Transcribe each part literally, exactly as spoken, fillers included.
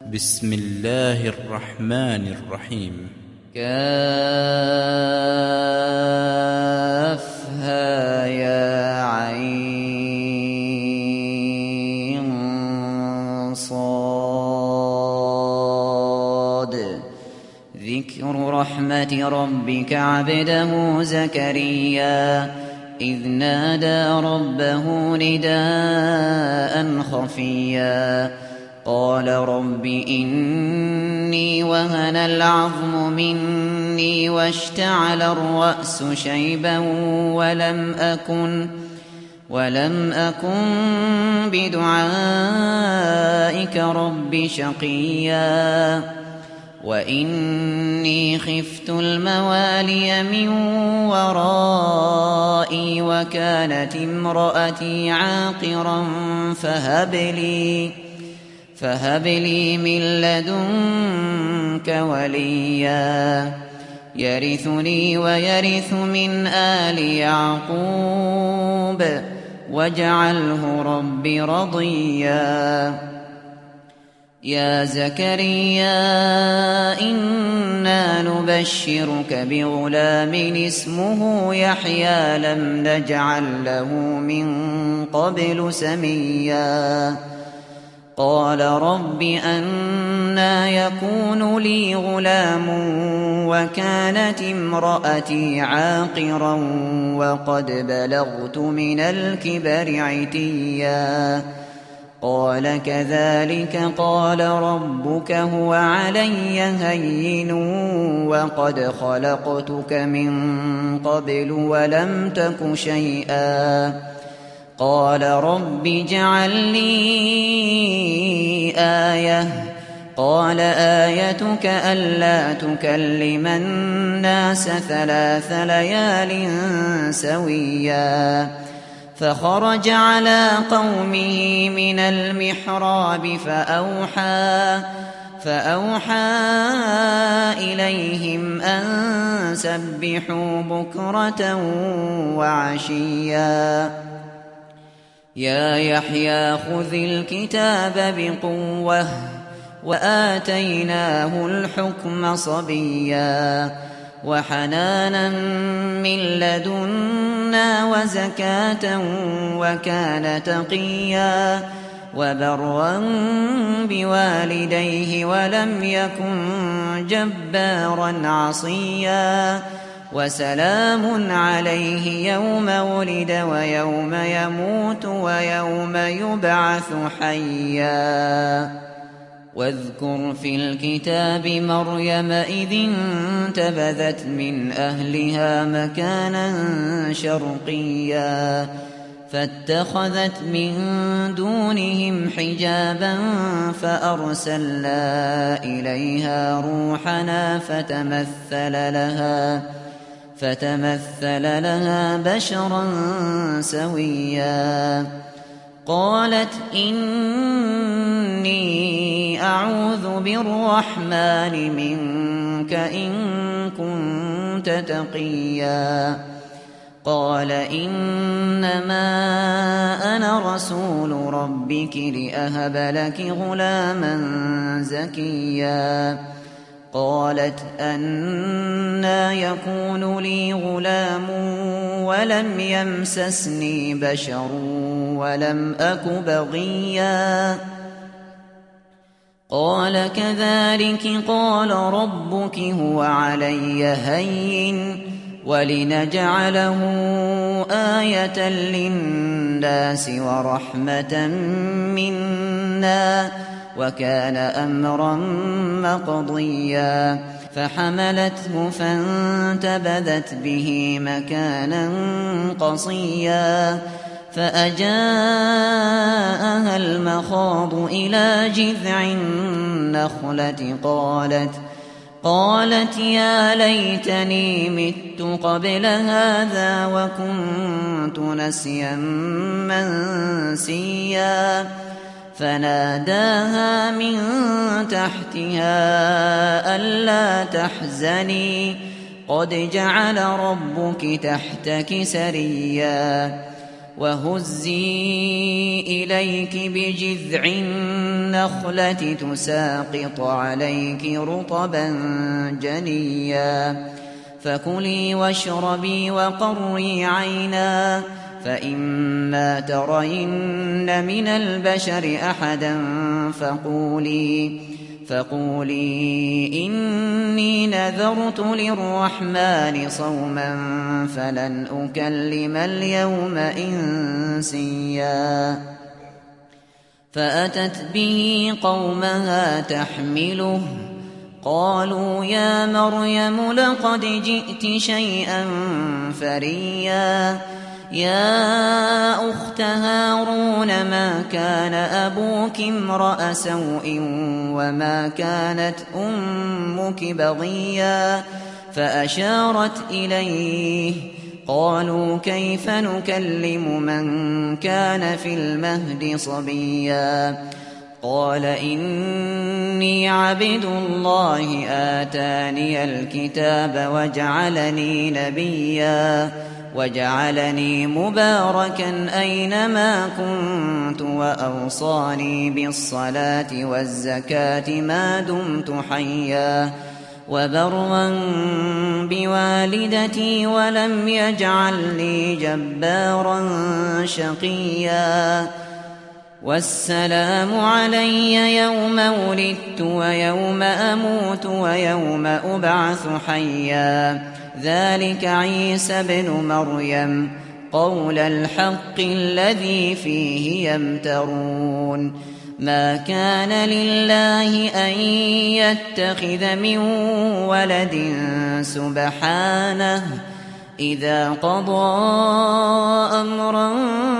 بسم الله الرحمن الرحيم. كافها يا عين صاد ذكر رحمة ربك عبده زكريا إذ نادى ربه نداء خفيا قال رب إني وهن العظم مني واشتعل الرأس شيبا ولم أكن ولم أكن بدعائك رب شقيا وإني خفت الموالي من ورائي وكانت امرأتي عاقرا فهب لي فهب لي من لدنك وليا يرثني ويرث من آل يعقوب واجعله رب رضيا يا زكريا إنا نبشرك بغلام اسمه يحيى لم نجعل له من قبل سميا قال رب أنى يكون لي غلام وكانت امرأتي عاقرا وقد بلغت من الكبر عتيا قال كذلك قال ربك هو علي هين وقد خلقتك من قبل ولم تك شيئا قال رب اجعل لي آية قال آيتك ألا تكلم الناس ثلاث ليال سويا فخرج على قومه من المحراب فأوحى فأوحى إليهم أن سبحوا بكرة وعشيا يا يحيى خذ الكتاب بقوة وآتيناه الحكم صبيا وحنانا من لدنا وزكاة وكان تقيا وبرا بوالديه ولم يكن جبارا عصيا وسلام عليه يوم ولد ويوم يموت ويوم يبعث حيا واذكر في الكتاب مريم إذ انتبذت من أهلها مكانا شرقيا فاتخذت من دونهم حجابا فأرسلنا إليها روحنا فتمثل لها فتمثل لها بشرا سويا قالت إني أعوذ بالرحمن منك إن كنت تقيا قال إنما أنا رسول ربك لأهب لك غلاما زكيا قالت أنى يكون لي غلام ولم يمسسني بشر ولم أك بغيا قال كذلك قال ربك هو علي هين ولنجعله آية للناس ورحمة منا وكان أمرا مقضيا فحملته فانتبذت به مكانا قصيا فأجاءها المخاض إلى جذع النخلة قالت قالت يا ليتني مت قبل هذا وكنت نسيا منسيا فناداها من تحتها ألا تحزني قد جعل ربك تحتك سريا وهزي إليك بجذع النخلة تساقط عليك رطبا جنيا فكلي واشربي وقري عينا فإما ترين من البشر أحدا فقولي فقولي إني نذرت للرحمن صوما فلن أكلم اليوم إنسيا فأتت به قومها تحمله قالوا يا مريم لقد جئت شيئا فريا يا أخت هارون ما كان أبوك امرأ سوء وما كانت أمك بغيا فأشارت إليه قالوا كيف نكلم من كان في المهد صبيا قال إني عبد الله آتاني الكتاب وجعلني نبيا وجعلني مباركا أينما كنت وأوصاني بالصلاة والزكاة ما دمت حيا وبرا بوالدتي ولم يجعلني جبارا شقيا والسلام علي يوم ولدت ويوم أموت ويوم أبعث حيا ذلك عيسى ابن مريم قول الحق الذي فيه يمترون ما كان لله أن يتخذ من ولد سبحانه إذا قضى أمرا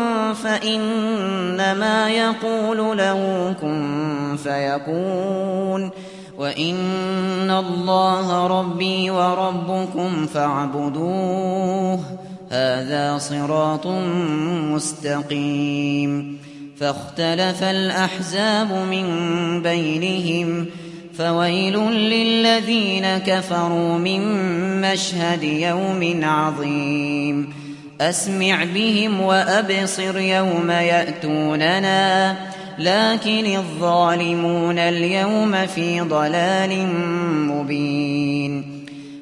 فإنما يقول له كن فيكون وإن الله ربي وربكم فاعبدوه هذا صراط مستقيم فاختلف الأحزاب من بينهم فويل للذين كفروا من مشهد يوم عظيم أسمع بهم وأبصر يوم يأتوننا لكن الظالمون اليوم في ضلال مبين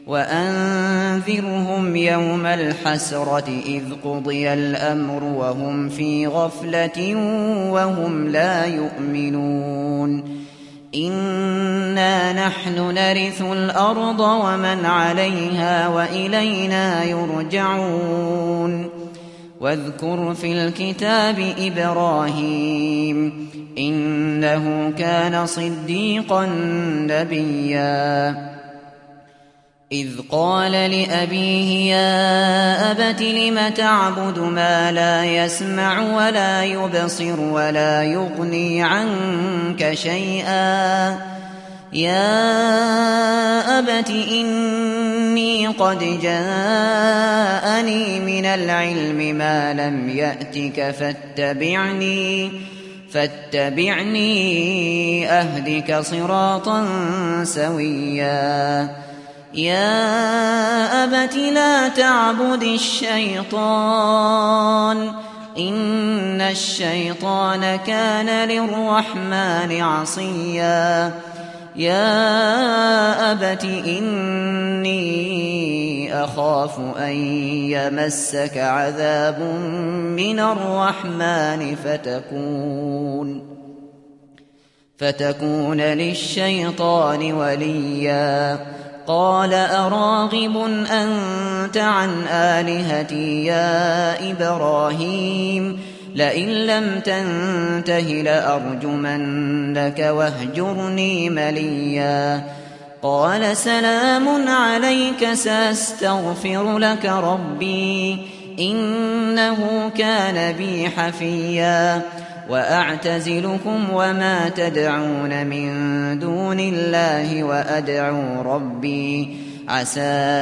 وأنذرهم يوم الحسرة إذ قضي الأمر وهم في غفلة وهم لا يؤمنون إنا نحن نرث الأرض ومن عليها وإلينا يرجعون واذكر في الكتاب إبراهيم إنه كان صديقا نبيا إذ قال لأبيه يا أبت لم تعبد ما لا يسمع ولا يبصر ولا يغني عنك شيئا يا أبت إني قد جاءني من العلم ما لم يأتك فاتبعني فاتبعني أهدك صراطا سويا يا أبت لا تعبد الشيطان إن الشيطان كان للرحمن عصيا يا أبت إني أخاف أن يمسك عذاب من الرحمن فتكون فتكون للشيطان وليا قال أراغب أنت عن آلهتي يا إبراهيم لئن لم تنته لأرجمنك واهجرني مليا قال سلام عليك سأستغفر لك ربي إنه كان بي حفيا وأعتزلكم وما تدعون من دون الله وأدعو ربي عسى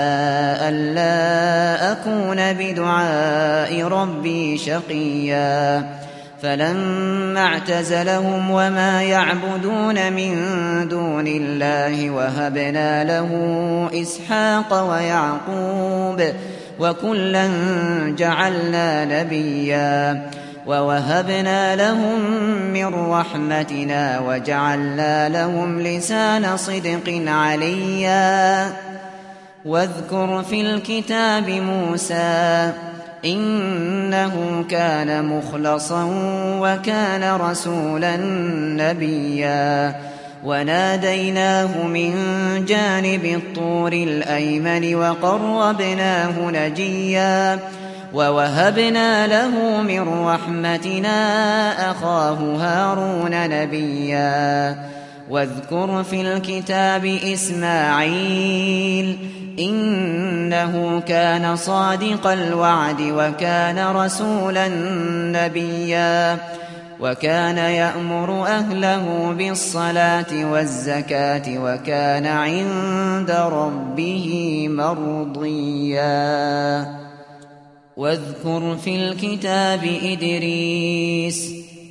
ألا أكون بدعاء ربي شقيا فلما اعتزلهم وما يعبدون من دون الله وهبنا له إسحاق ويعقوب وكلا جعلنا نبيا ووهبنا لهم من رحمتنا وجعلنا لهم لسان صدق عليا واذكر في الكتاب موسى إنه كان مخلصا وكان رسولا نبيا وناديناه من جانب الطور الأيمن وقربناه نجيا ووهبنا له من رحمتنا أخاه هارون نبيا واذكر في الكتاب إسماعيل إنه كان صادق الوعد وكان رسولا نبيا وكان يأمر أهله بالصلاة والزكاة وكان عند ربه مرضيا واذكر في الكتاب إدريس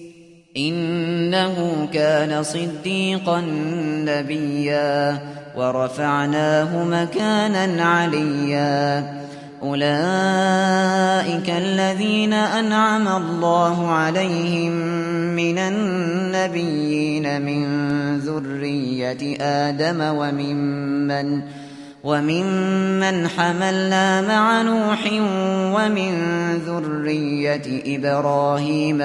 إنه كان صديقا نبيا ورفعناه مكانا عليا أولئك الذين أنعم الله عليهم من النبيين من ذرية آدم وممن وممن حملنا مع نوح ومن ذرية إبراهيم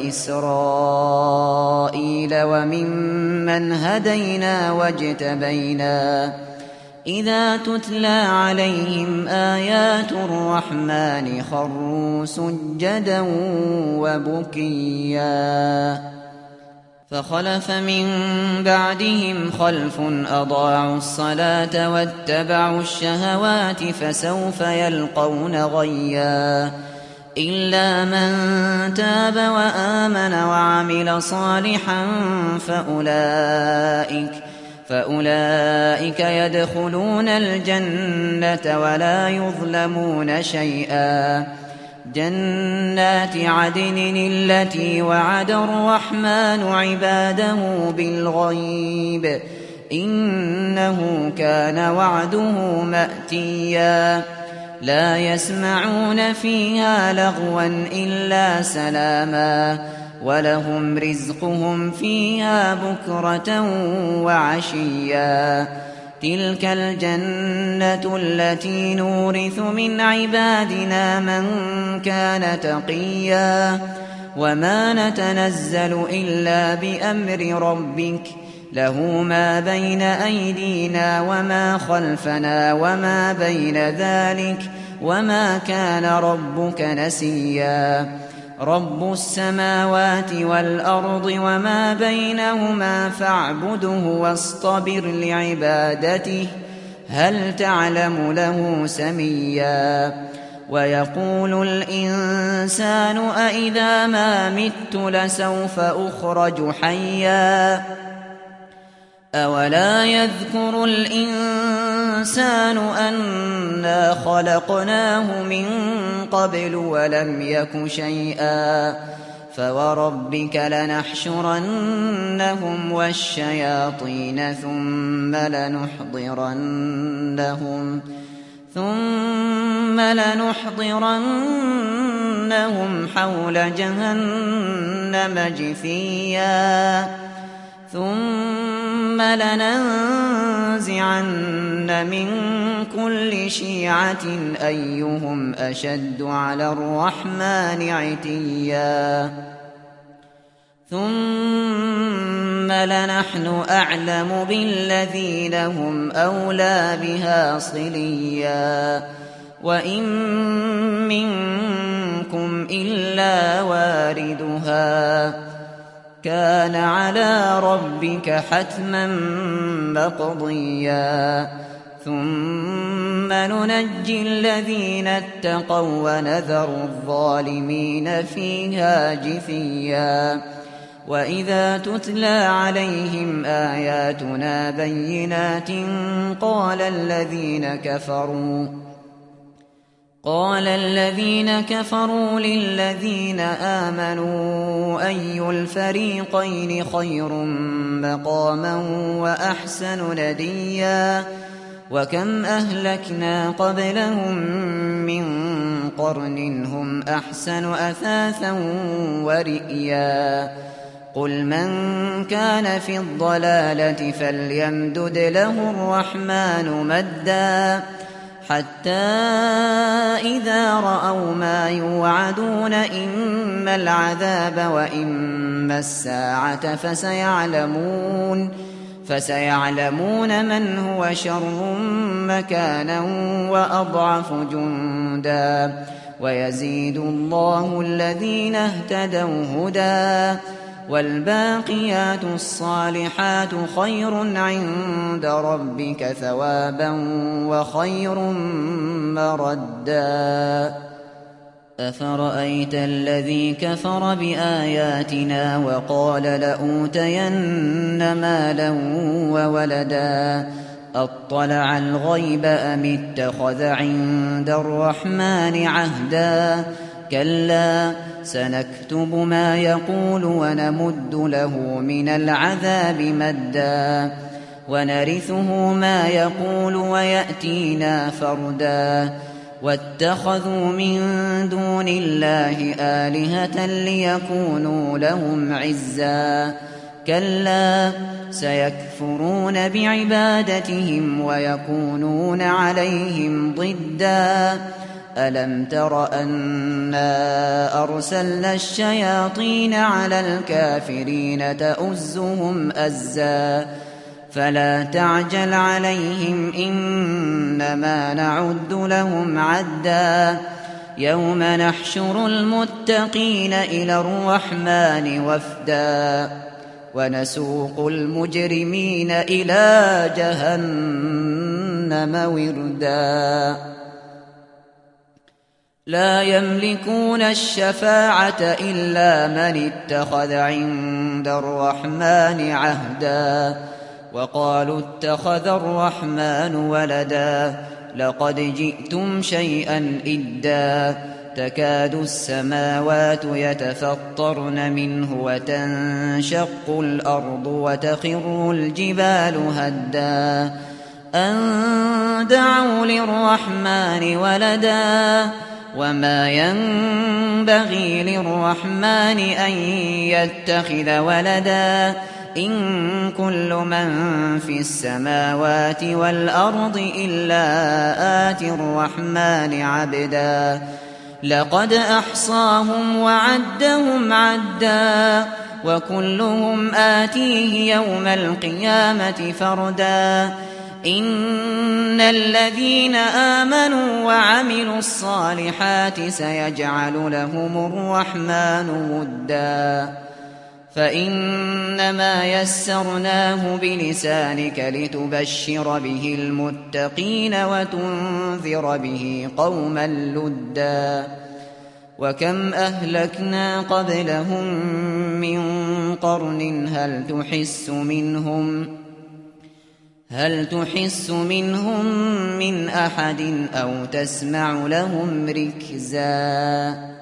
وإسرائيل وممن هدينا واجتبينا إذا تتلى عليهم آيات الرحمن خروا سجدا وبكيا فخلف من بعدهم خلف أضاعوا الصلاة واتبعوا الشهوات فسوف يلقون غيا إلا من تاب وآمن وعمل صالحا فأولئك فأولئك يدخلون الجنة ولا يظلمون شيئا جنات عدن التي وعد الرحمن عباده بالغيب إنه كان وعده مأتيا لا يسمعون فيها لغوا إلا سلاما ولهم رزقهم فيها بكرة وعشيا تلك الجنة التي نورث من عبادنا من كان تقيا وما نتنزل إلا بأمر ربك له ما بين أيدينا وما خلفنا وما بين ذلك وما كان ربك نسيا رب السماوات والأرض وما بينهما فاعبده واصطبر لعبادته هل تعلم له سميا ويقول الإنسان أإذا ما مت لسوف أخرج حيا أولا يذكر الإنسان أنا خلقناه من قبل ولم يك شيئا فوربك لنحشرنهم والشياطين ثم لنحضرنهم ثم لنحضرنهم حول جهنم جثيا ثم لننزعن من كل شيعة أيهم أشد على الرحمن عتيا ثم لنحن أعلم بالذين هم أولى بها صليا وإن منكم إلا واردها كان على ربك حتما مقضيا ثم ننجي الذين اتقوا ونذر الظالمين فيها جثيا وإذا تتلى عليهم آياتنا بينات قال الذين كفروا قال الذين كفروا للذين آمنوا أي الفريقين خير مقاما وأحسن نديا وكم أهلكنا قبلهم من قرن هم أحسن أثاثا ورئيا قل من كان في الضلالة فليمدد له الرحمن مدا حتى إذا رأوا ما يوعدون إما العذاب وإما الساعة فسيعلمون فسيعلمون من هو شر مكانا وأضعف جندا ويزيد الله الذين اهتدوا هدى والباقيات الصالحات خير عند ربك ثوابا وخير مردا أفرأيت الذي كفر بآياتنا وقال لأوتين مالا وولدا أطلع الغيب أم اتخذ عند الرحمن عهدا كلا سنكتب ما يقول ونمد له من العذاب مدا ونرثه ما يقول ويأتينا فردا واتخذوا من دون الله آلهة ليكونوا لهم عزا كلا سيكفرون بعبادتهم ويكونون عليهم ضدا ألم تر أنا أرسلنا الشياطين على الكافرين تؤزهم أزا فلا تعجل عليهم إنما نعد لهم عدا يوم نحشر المتقين إلى الرحمن وفدا ونسوق المجرمين إلى جهنم وردا لا يملكون الشفاعة إلا من اتخذ عند الرحمن عهدا وقالوا اتخذ الرحمن ولدا لقد جئتم شيئا إدا تكاد السماوات يتفطرن منه وتنشق الأرض وتخر الجبال هدا أن دعوا للرحمن ولدا وما ينبغي للرحمن أن يتخذ ولدا إن كل من في السماوات والأرض إلا آتي الرحمن عبدا لقد أحصاهم وعدهم عدا وكلهم آتيه يوم القيامة فردا إن الذين آمنوا وعملوا الصالحات سيجعل لهم الرحمن ودا فإنما يسرناه بلسانك لتبشر به المتقين وتنذر به قوما لدا وكم أهلكنا قبلهم من قرن هل تحس منهم هل تحس منهم من أحد أو تسمع لهم ركزا